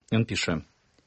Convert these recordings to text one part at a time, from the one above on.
Ён піша: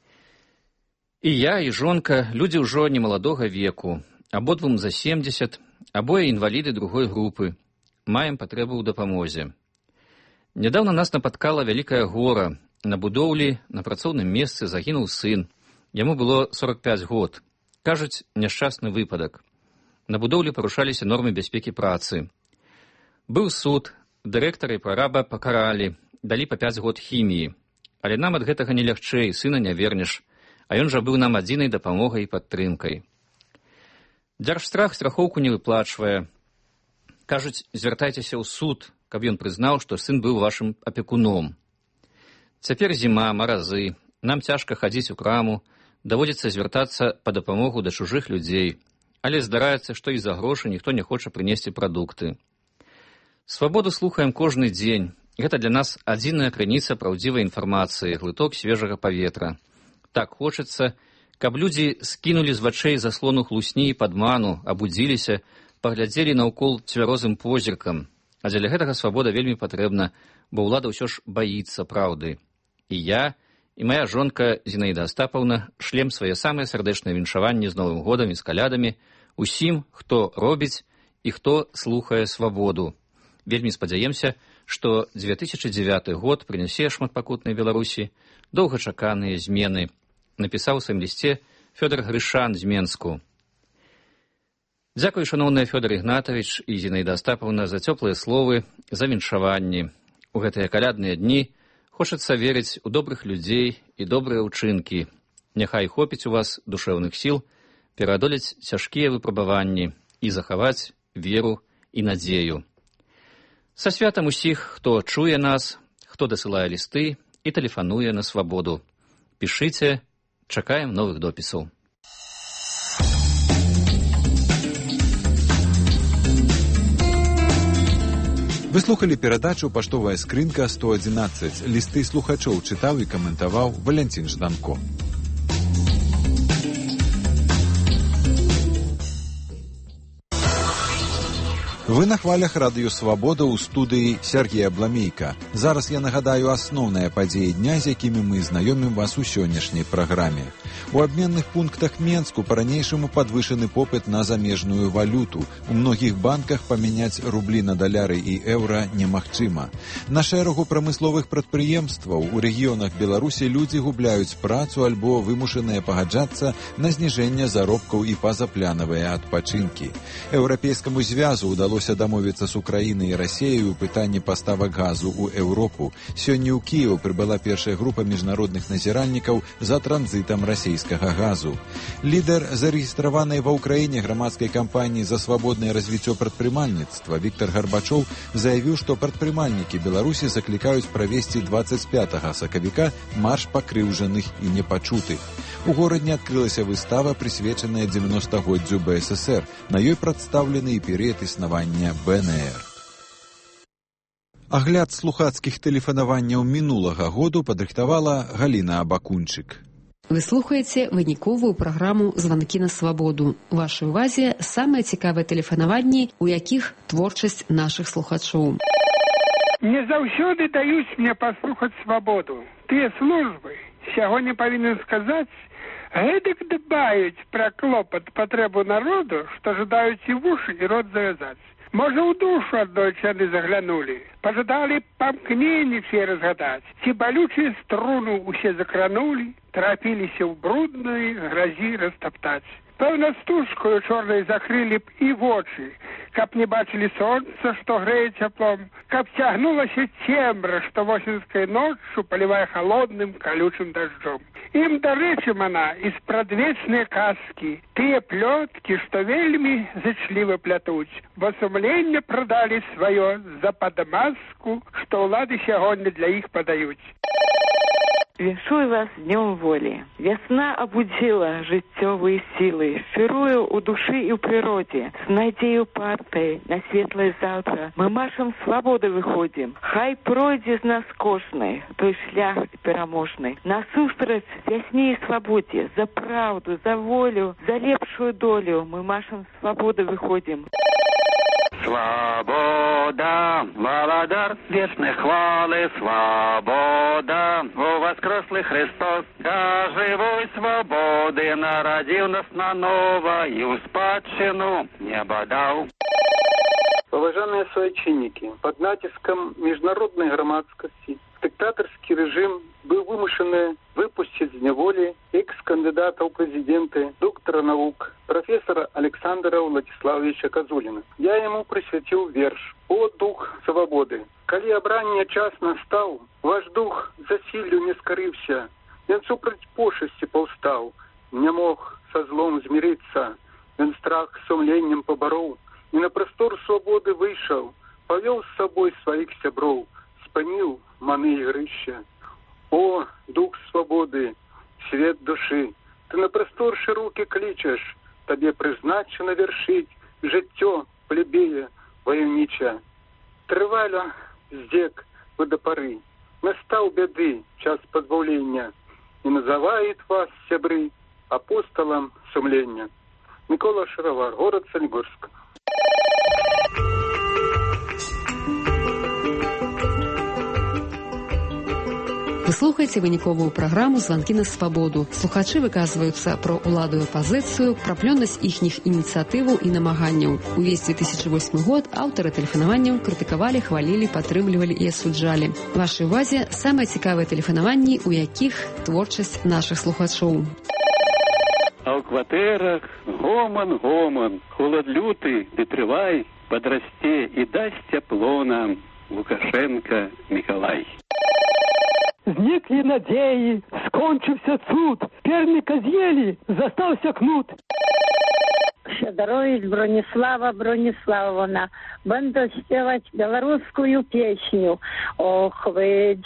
«І я, і жонка, людзі ўжо немаладога веку, абодвум за 70, абое інваліды другой групы, маем патрэбу ў дапамозе. Нядаўна нас напаткала вялікае гора. На будоўлі, на працоўным месцы загінуў сын. Яму было 45 год. Кажуць, няшчасны выпадак. На будоўлі парушаліся нормы бяспекі працы. Быў суд, дырэктара і прараба пакаралі, далі па 5 год хіміі. Але нам ад гэтага не лягчэй, сына не вернеш, а ён жа быў нам адзінай дапамогай і падтрымкай. Дзяржстрах страхоўку не выплачвае. Кажуць, звяртайцеся ў суд, каб ён прызнаў, што сын быў вашым апекуном. Цяпер зіма, маразы, нам цяжка хадзіць у краму, даводзіцца звяртацца па дапамогу да чужых людзей, але здараецца, што і за грошы ніхто не хоча прынесці прадукты. Свабоду слухаем кожны дзень. Гэта для нас адзіная крыніца праўдзівай інфармацыі, глыток свежага паветра. Так хочацца, каб людзі скінулі з вачэй заслону хлусні і падману, абудзіліся, паглядзелі наўкол цвярозым позіркам. А дзеля гэтага свабода вельмі патрэбна, бо ўлада ўсё ж баіцца праўды. І я, і мая жонка Зінаіда Астапаўна шлем свае самыя сардэчныя віншаванні з Новым годам і з калядамі усім, хто робіць і хто слухае свабоду. Вельмі спадзяемся, што 2009 год прынясе шматпакутнай Беларусі доўгачаканыя змены, напісаў у сваім лісце Фёдор Грышан з Менску. Дзякуй, шаноўныя Фёдор Ігнатавіч і Зінаіда Астапаўна, за цёплыя словы, за віншаванні. У гэтыя калядныя дні хочацца верыць у добрых людзей і добрыя ўчынкі. Няхай хопіць у вас душэўных сіл пераадолець цяжкія выпрабаванні і захаваць веру і надзею. Са святам усіх, хто чуе нас, хто дасылае лісты і тэлефануе на свабоду. Пішыце, чакаем новых допісаў. Вы слухали перадачу «Паштовая скрынка 111». Лісты слухачоў чытаў і каментаваў Валянцін Жданко. Вы на хвалях радыё «Свабода» ў студыі Сергея Бламейка. Зараз я нагадаю асноўныя падзеі дня, з якімі мы знаёмім вас у сённяшняй праграме. У абменных пунктах Менску па-ранейшаму падвышаны попыт на замежную валюту. У многіх банках памяняць рублі на даляры і еўра немагчыма. На шэрагу прамысловых прадпрыемстваў у рэгіёнах Беларусі людзі губляюць працу альбо вымушаныя пагаджацца на зніжэнне заробкаў і пазапланавыя адпачынкі. Еўрапейскаму звязу ўдалося дамовіцца з Украінай і Расіяй у пытанні паставак газу ў Еўропу. Сёння ў Кіеў прыбыла першая група міжнародных назіральнікаў за транзітам расійскага газу. Лідар зарэгістраванай ва ўкраіне грамадскай кампаніі за свабоднае развіццё прадпрымальніцтва Віктор Гарбачоў заявіў, што прадпрымальнікі Беларусі заклікаюць правесці 25 сакавіка марш пакрыўджаных і непачутых. У горадзе адкрылася выстава, прысвечаная 90-годдзю БССР. На ёй прадстаўлены і перыяд існавання БНР. Агляд слухацкіх тэлефанаванняў мінулага году падрыхтавала Галіна Абакунчык. Вы слухаеце выніковую праграму «Званкі на свабоду». У вашай увазе самыя цікавыя тэлефанаванні, у якіх творчасць нашых слухачоў. Не заўсёды даюць мне паслухаць свабоду. Тыя службы, сягоння павінен сказаць, гэтак дбаюць пра клопат патрэбу народу, што жадаюць і вушы, і рот завязаць. Можа, у душу аднойчы яны заглянулі, пажадалі памкненні все разгадаць, ці балючыя струну усе закранулі, трапіліся ў бруднай гразі растаптаць. Пэўна, стужкою чорнай закрылі б і вочы, каб не бачылі сонца, што грэе цяплом, каб цягнулася цемра, што восеньскай ноччу палівае халодным калючым дажджом. Ім, дарэчы, мана, і спрадвечныя казкі, тыя плёткі, што вельмі зычліва плятуць, бо сумленне прадалі сваё за падмазку, што ўлады сягоння для іх падаюць. Віншую вас з днём волі. Вясна абудзіла жыццёвыя сілы, шчырую ў душы і ў прыродзе. З надзею партай на светлае заўтра мы маршам свабоды выходзім. Хай пройдзе з нас кожны той шлях пераможны. Насустрач вясне і свабодзе, за праўду, за волю, за лепшую долю мы маршам свабоды выходзім. Свобода, володар вечной хвалы, свобода, о воскреслый Христос, да живой свободы народил нас наново и у спадщину неба дал. Уважаемые соотечественники, под натиском международной громадскости диктаторский режим был вымушен выпустить из неволи экс-кандидата в президенты, доктора наук, профессора Александра Владиславовича Козулина. Я ему присвятил верш «О дух свободы! Коли обрання час настав, ваш дух за сіллю не скорився, він супроть пошесті повстав, не мог со злом змириться, він страх сумлением поборол, и на простор свободы вышел, повел с собой своих сябров, спанил маны игрища. О, дух свободы, свет души, ты на простор широкий кличешь, тебе призначено вершить життя плебея войовнича. Тривало здек до поры, настал беды час позбавления, и называет вас, сябры, апостолом сумления. Микола Шаровар, город Солигорск. Вы слухаеце выніковую праграму «Званкі на свабоду». Слухачы выказваюцца пра ўладу і апазіцыю, пра плённасць іхніх ініцыятываў і намаганняў. Увесь 2008 год аўтары тэлефанаванняў крытыкавалі, хвалілі, падтрымлівалі і асуджалі. Вашай увазе самыя цікавыя тэлефанаванні, у якіх творчасць нашых слухачоў. А ў кватэрах гоман, холод люты, ды трывай, падрасце і дасць цяпло нам Лукашенко Миколай. Зніклі надеї, скончився цуд, перника з'їли, застався кнут. Щедорович Бронислава Брониславовна, буду спевать белорусскую песню. Ох вы,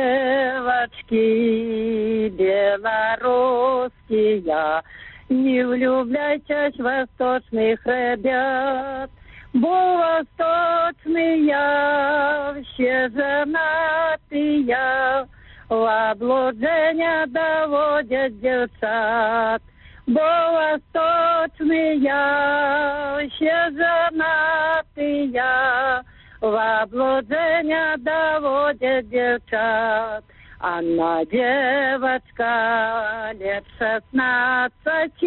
девочки белорусские, не влюбляйтесь в восточных ребят, бо восточные все женатые, в облужение доводят девчат, бо восточные все женатые, в облужение доводят девчат. Анна девочка лет 16,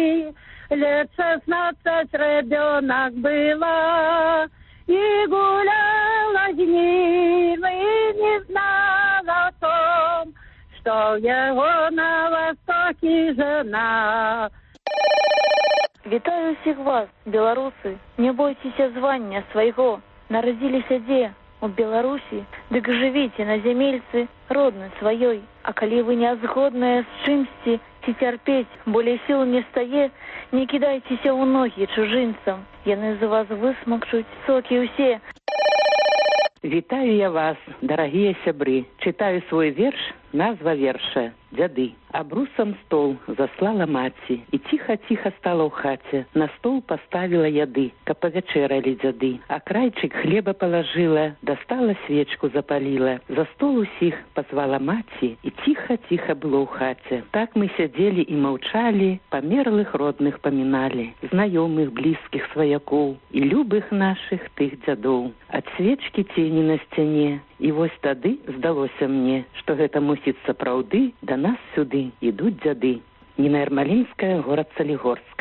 ребенок была, и гуляла с ним, и не знала о том, что его на востоке жена. Вітаю всіх вас, белорусы, не бойтеся звання свайго, нарадзіліся дзе? У Беларусі, дык жывіце на зямельцы роднай сваёй. А калі вы не згодныя з чымсьці ці цярпець, болей сіл не стае, не кідайцеся ў ногі чужынцам, яны за вас высмакчуць сокі ўсе. Вітаю я вас, дорогие сябры. Читаю свой верш, назва верша «Дзяды». Абрусам стол заслала маці, і ціха-ціха стала ў хаце. На стол поставила яды, каб павячэралі дзяды. А крайчык хлеба положила, достала свечку запалила. За стол усіх позвала маці, і ціха-ціха было ў хаце. Так мы сядзелі і маўчалі, памерлых родных паміналі, знаёмых, блізкіх сваякоў і любых нашых тых дзядоў. Ад свечкі цені на сцяне, і вось тады здалося мне, што гэта мусіць сапраўды да нас сюды ідуць дзяды. Ніна Ярмалінская, горад Солігорск.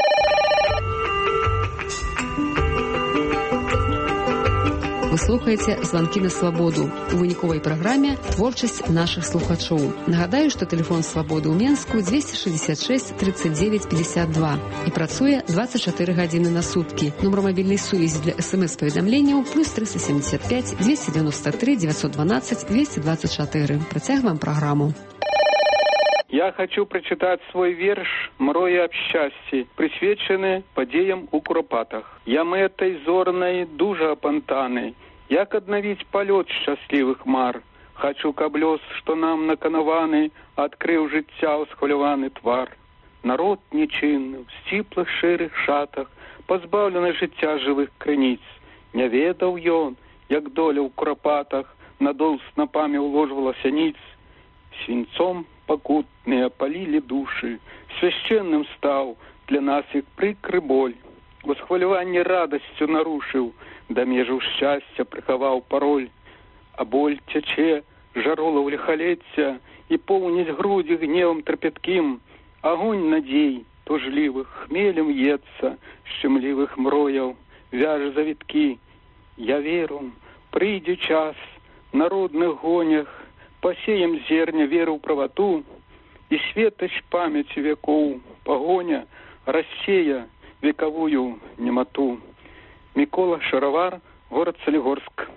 Вы слухаеце «Званкі на свабоду». У выніковай праграме творчасць нашых слухачоў. Нагадаю, што тэлефон свабоды ў Менску 266 39 52 і працуе 24 гадзіны на суткі. Нумар мабільнай сувязі для СМС-паведамленняў +375 293 912 224. Працягваем праграму. Я хочу прочитать свой верш «Мрое об счастье», присвячены подеям у Куропатах. Я этой зорной дуже опантаны, як адновить полет счастливых мар. Хочу каблёс, что нам наканаваны, открыв життя усхвалюваный твар. Народ нечинный, в стиплых ширых шатах, позбавленный життя живых криниц. Не ведал ён, як доля у Куропатах, надол снопами уложивалася ниц. Свинцом покутные опалили души, священным стал для нас их прикрый боль. У схвалюванні радасцю нарушыў, да межаў шчасця прыхаваў пароль. А боль цячэ, жарола ў лихалецця, і поўніць грудзі гневам трапяткім. Агонь надзей тужлівых хмелем ецца, шчымлівых мрояў, вяжа завіткі. Я веру, прыйдзе час, народных гонях, пасеем зерня веру ў правату, і светач памяці векоў, пагоня рассея векавую немату. Мікола Шаравар, город Солигорск.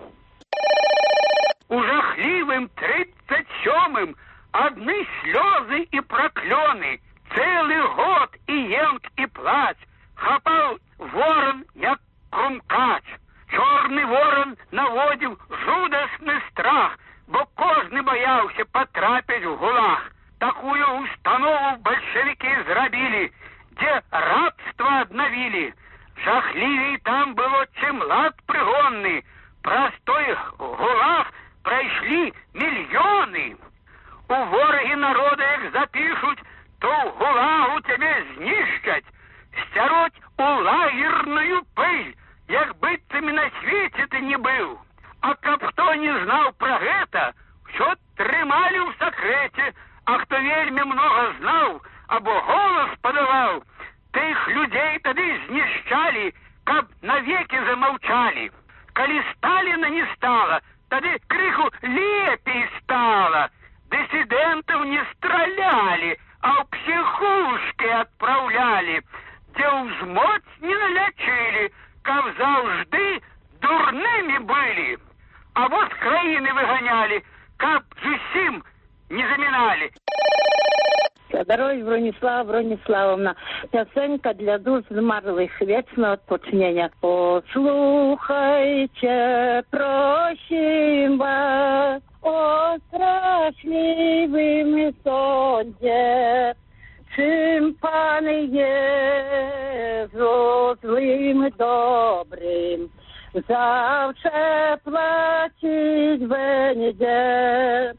У жахливым 37-м одни слезы и проклёны, целый год и енк и плач, хапал ворон, як крумкач. Чорный ворон наводил жудасный страх, бо кожны боялся потрапить в гулаг. Такую установу большевики зрабили, где рабство обновили. Жахливей там было, чем лад пригонный. Простой гулаг пройшли миллионы. У вороги народа их запишут, то в гулагу тебе знищать, стяруть у лагерную пыль, як быццами на свете ты не был. А каб хто не знал про гэта, все трымали в сакрэце, а хто вельмі много знал, або голос подавал, тых людей тады знішчалі, каб навеки замолчали. Калі Сталина не стало, тады крыху лепей стало. Диссидентов не стреляли, а в психушки отправляли, где узмоть не налечили, каб завжды дурными были. А вот краины выгоняли, каб зусім не заминали. Здоровья, Брониславовна. Песенка для душ змарлых, вечного odpocznienia. Послухайте, просим вас, о страшливым сądzie, czym Pan Jezus złym i dobrym zawsze płacić będzie.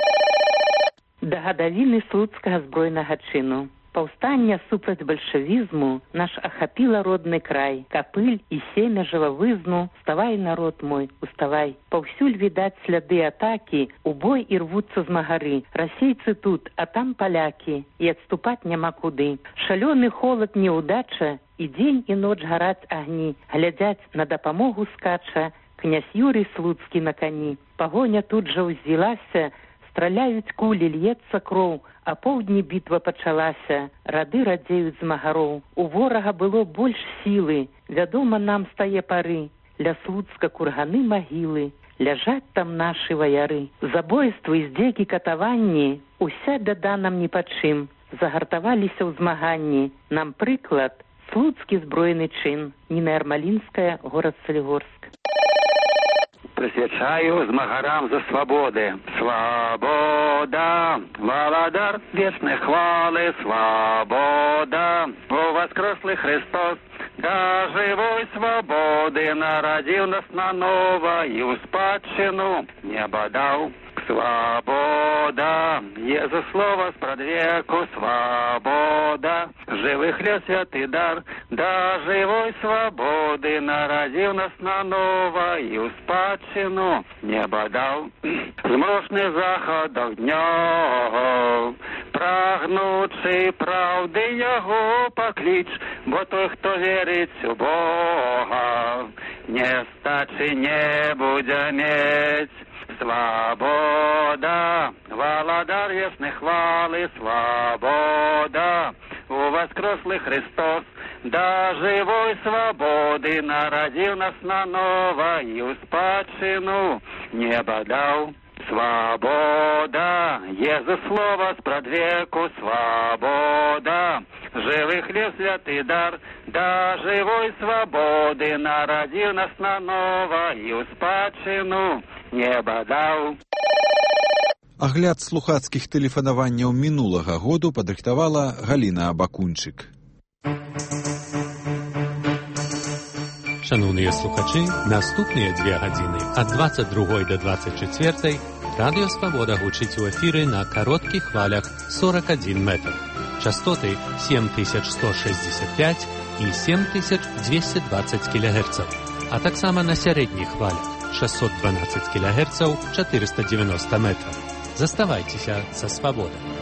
Да гадавіны слуцкага збройнага чыну. Паўстанне супраць бальшавізму наш ахапіла родны край. Капыль і семя жывавызну, уставай, народ мой, уставай. Паўсюль відаць сляды атакі, у бой і рвуцца змагары. Расейцы тут, а там палякі, і адступаць няма куды. Шалёны холад неудача, і дзень і ноч гараць агні. Глядзяць, на дапамогу скача князь Юрый Слуцкі на кані. Пагоня тут жа ўзвілася, страляюць кулі, льецца кроў, а поўдні бітва пачалася, рады радзеюць змагароў. У ворага было больш сілы, вядома нам з тае пары, ля Слуцка курганы магілы, ляжаць там нашы ваяры. Забойствы, здзекі, катаванні, уся бяда нам ні па чым, загартаваліся ў змаганні. Нам прыклад слуцкі збройны чын. Ніна Ярмалінская, горад Солигорск. Присвячаю змагарам за свободы. Свобода, Володар вечной хвалы, свобода. У воскреслый Христос, до живой свободы народил нас наново и у спадщину небо дал. Свобода, Езус слово спрадвеку, свобода, живых лет святый дар, до живой свободы народил нас наново и у спадщину небо дал. Змрошны заходах днём, прагнучы правды яго пакліч, бо той, хто верить у Бога, нестачи не будзе мець. Свобода, Володар вечной хвалы, свобода, у воскреслый Христос, до живой свободы народил нас наново и у спадщину небо дал. Свобода, Езус слово спрадвеку, свобода, живых лет святый дар, до живой свободы народил нас наново и у спадщину небо дал. Агляд слухацкіх тэлефанаванняў мінулага году падрыхтавала Галіна Абакунчык. Шановныя слухачы, наступныя 2 гадзіны ад 22 до 24 Радыё Свабода гучыць у эфіры на кароткіх хвалях 41 метр. Частоты 7165 і 7220 кГц, а таксама на сярэдніх хвалях 612 кГц 490 метров. Заставайцеся са свабодай.